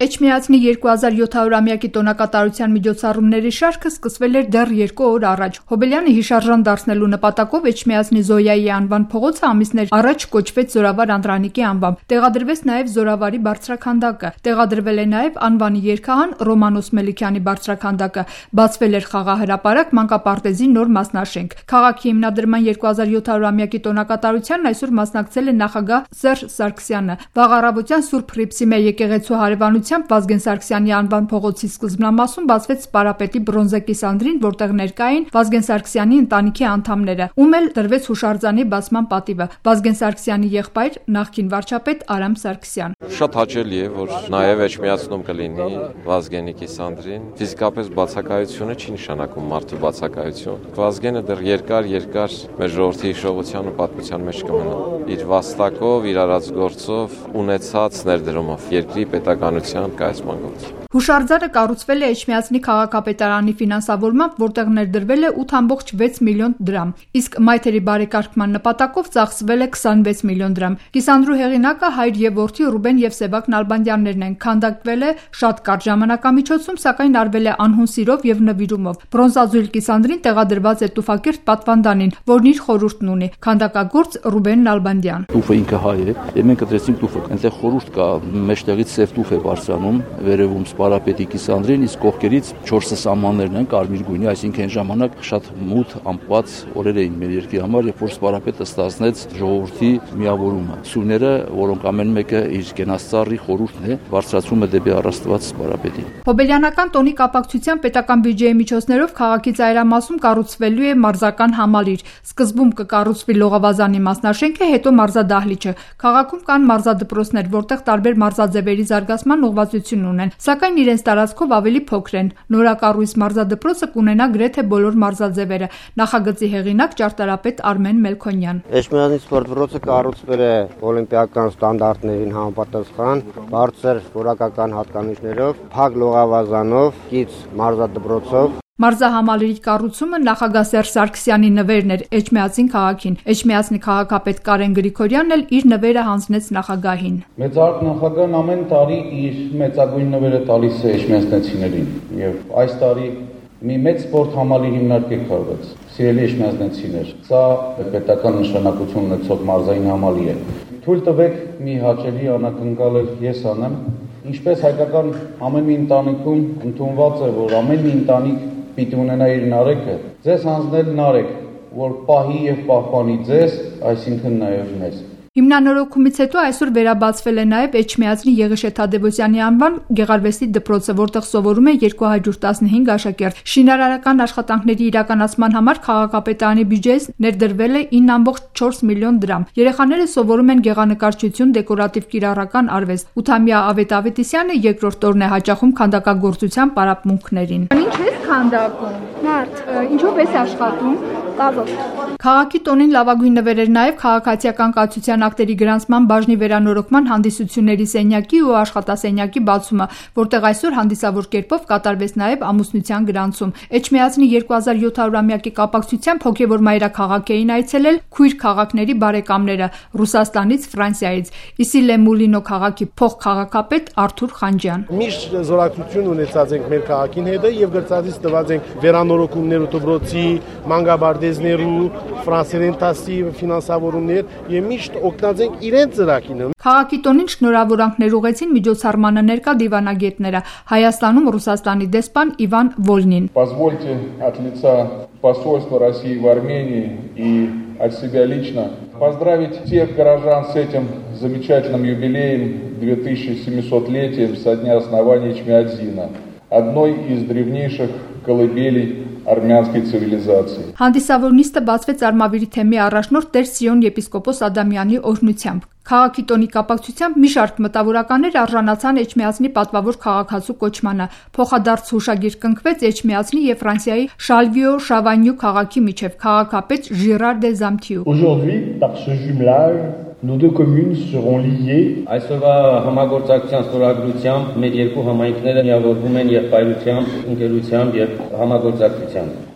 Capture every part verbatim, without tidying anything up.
Էջմիածնի երկու հազար յոթ-ամյակի տոնակատարության միջոցառումների շարքը սկսվել էր դեռ երկու օր առաջ։ Հոբելյանը հիշարժան դարձնելու նպատակով Էջմիածնի Զոյայի անվան փողոցը ամիսներ առաջ կոչվեց Զորավար Անդրանիկի անվամբ։ Տեղադրվեց նաև Զորավարի բարձրաքանդակը։ Տեղադրվել է նաև անվանի երգահան Ռոմանոս Մելիքյանի բարձրաքանդակը։ Բացվել էր խաղահրապարակ, մանկապարտեզի նոր մասնաշենք։ Քաղաքի հիմնադրման երկու հազար յոթ-ամյակի տոնակատարությանն այսօր մասնակցել է նախագահ Սերժ Սարգսյանը։ Վաղ առավոտյան Սուրբ Հռիփսիմե եկեղեցու հարևանությամբ Վազգեն Սարգսյանի անվան փողոցի սկզբնամասում բացվեց Սպարապետի բրոնզե կիսանդրին, որտեղ ներկա էին Վազգեն Սարգսյանի ընտանիքի անդամները, ում էլ տրվեց հուշարձանի բացման պատիվը։ Վազգեն Սարգսյանի եղբայր, նախկին վարչապետ Արամ Սարգսյան։ Շատ հաճելի է, որ նաև Էջմիածնում կլինի Վազգենի կիսանդրին։ Ֆիզիկապես բացակայությունը չի նշանակում մարդու բացակայություն։ Վազգենը դեռ երկար երկար մեր ժողովրդի հիշողության ու պատմության մեջ կմնա։ Իր վաստակով, իր արած գործով, ունեցած ներդրումով, երկրի պետականության կայացման գործով։ Հուշարձանը կառուցվել է Էջմիածնի քաղաքապետարանի ֆինանսավորմամբ, որտեղ ներդրվել է ութ կόμμα վեց միլիոն դրամ, իսկ մայթերի բարեկարգման նպատակով ծախսվել է քսանվեց միլիոն դրամ։ Կիսանդրու հեղինակը հայր եւ որդի Ռուբեն եւ Սևակ Նալբանդյաններն են։ Քանդակվել է շատ կարճ ժամանակամիջոցում, սակայն արվել է անհուն սիրով եւ նվիրումով։ Բրոնզազույլ կիսանդրին տեղադրված է տուֆակիրթ պատվանդանին, որն իր խորհուրդն ունի։ Քանդակագործ Ռուբեն Նալբանդյան։ Տուֆը ինքը հայ է, եւ մենք դրեցինք տուֆը։ Այնտեղ խորհուրդ կա, մեջտեղից սև տուֆ է բարձրանում, վերևում Սպարապետի կիսանդրին, իսկ կողքերից չորս սահմաններն են կարմիր գույնի, այսինքն այն ժամանակ շատ մութ, ամպված օրեր էին մեր երկրի համար, երբ որ Սպարապետը ստացնեց ժողովրդի միավորումը։ Սուրները, որոնք ամեն մեկը իր կենասծառի խորհուրդն է, բարձրացում է դեպի առաստված Սպարապետին։ Հոբելյանական տոնի կապակցությամբ պետական բյուջեի միջոցներով քաղաքի ծայրամասում կառուցվելու է մարզական համալիր։ Սկզբում կկառուցվի լողավազանի մասնաշենքը, հետո մարզադահլիճը։ Քաղաքում կան մարզադպրոցներ, որտեղ տարբեր մարզաձևերի զարգացման ուղղվածություն ունեն, սակայն իրենց տարածքով ավելի փոքր են։ Նորակառույց մարզադպրոցը կունենա գրեթե բոլոր մարզաձևերը։ Նախագծի հեղինակ ճարտարապետ Արմեն Մելքոնյան։ Էջմիածնի սպորտ դպրոցը կառուցվել է օլիմպիական ստանդարտներին համապատասխան, բարձր որակական հատկանիշներով, փակ լողավազանով, կից մարզադպրոցով։ Մարզահամալիրի կառուցումը նախագահ Սերժ Սարգսյանի նվերն էր Էջմիածին քաղաքին։ Էջմիածնի քաղաքապետ Կարեն Գրիգորյանն էլ իր նվերը հանձնեց նախագահին։ Մեծարկ նախագահն ամեն տարի իր մեծագույն նվերը տալիս է էջմիածնեցիներին, եւ այս տարի մի մեծ սպորտ համալիր հիմնարկի կառուցվեց։ Սիրելի էջմիածնեցիներ, սա պետական նշանակություն ունեցող մարզային համալիր է։ Թույլ տվեք մի հաճելի անակնկալ ես անեմ, ինչպես հայկական ամեն մի ընտանիքում ընդունված է, որ ամեն մի ընտանիք պիտի ունենա իր նարեկը, ձեզ հանձնել նարեկ, որ պահի եւ պահպանի ձեզ, այսինքն նաեւ մեզ։ Հիմնանորոգումից հետո այսօր վերաբացվել է նաև Էջմիածնի Եղիշե Թադևոսյանի անվան գեղարվեստի դպրոցը, որտեղ սովորում է երկու հարյուր տասնհինգ աշակերտ։ Շինարարական աշխատանքների իրականացման համար քաղաքապետարանի բյուջեից ներդրվել է ինը կόμμα չորս միլիոն դրամ։ Երեխաները սովորում են գեղանկարչություն, դեկորատիվ կիրառական արվեստ։ ութամյա Ավետ Ավետիսյանը երկրորդ օրն է հաճախում քանդակագործության պարապմունքներին։ Ինչ է քանդակում։ Մարդ։ Ինչով ես աշխատում։ Կավով։ Քաղաքի տոնին լավագույն նվեր էր նաև քաղաքացիական կացության ակտերի գրանցման բաժնի վերանորոգման հանդիսությունների սենյակի ու աշխատասենյակի բացումը, որտեղ այսօր հանդիսավոր կերպով կատարվեց նաև ամուսնության գրանցում։ Էջմիածնի երկու հազար յոթ-ամյակի կապակցությամբ հոգևոր մայրաքաղաք էին այցելել քույր քաղաքների բարեկամները Ռուսաստանից, Ֆրանսիայից։ Իսիլե Մուլինո քաղաքի փոխքաղաքապետ Արթուր Խանջյան։ Միշտ զորակցություն ունեցած ենք մեր քաղաքին հետ եւ գրծածից տված ենք վերանորոգումներ ու դպրոցի, մանկաբարձերու, ֆրանսերեն տասի ֆինանսավորումներ եւ միշտ օգտած ենք իրենց ծրագիրը։ Քաղաքի տոնին շնորհավորանքներ ուղեցին միջոցառմանը ներկա դիվանագետները, Հայաստանում Ռուսաստանի դեսպան Իվան Վոլնին։ Позвольте от лица посольства России в Армении и от себя лично поздравить всех горожан с этим замечательным юбилеем две тысячи семисотлетием со дня основания Էջմիածինը, одной из древнейших колыбелей արմյանской цивилизации։ Հանդիսավոր նիստը բացվեց Արմավիրի թեմի առաջնորդ Տեր Սիոն եպիսկոպոս Ադամյանի օրհնությամբ։ Քաղաքի տոնի կապակցությամբ մի շարք մտավորականներ արժանացան Էջմիածնի պատվավոր քաղաքացու կոչմանը։ Փոխադարձ հուշագիր կնքվեց Էջմիածնի եւ Ֆրանսիայի Շալվիո Շավանյու քաղաքի միջև քաղաքապետ Ժիրար դե Զամթիու։ Aujourd'hui, par ce jumelage, nos deux communes seront liées. Այսօրվա համագործակցության ստորագրությամբ մեր երկու համայնքները միավորվում են եղբայրությամբ, ընկերությամբ եւ համագործակցությամբ։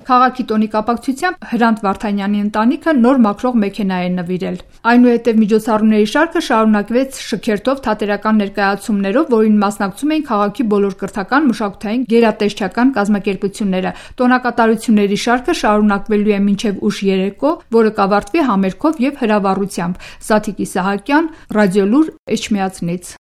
Քաղաքի տոնի կապակցությամբ Հրանտ Վարդանյանի ընտանիքը նոր մաքրող մեքենա է նվիրել։ Այնուհետև միջոցառումների շարքը շարունակվեց շքերթով թատերական ներկայացումներով, որին մասնակցում էին քաղաքի բոլոր կրթական, մշակութային, գերատեսչական կազմակերպությունները։ Տոնակատարությունների շարքը շարունակվելու է մինչև ուշ երեկո, որը կավարտվի համերգով եւ հրավառությամբ։ Սաթիկ Իսահակյան, Ռադիոլուր, Էջմիածնից։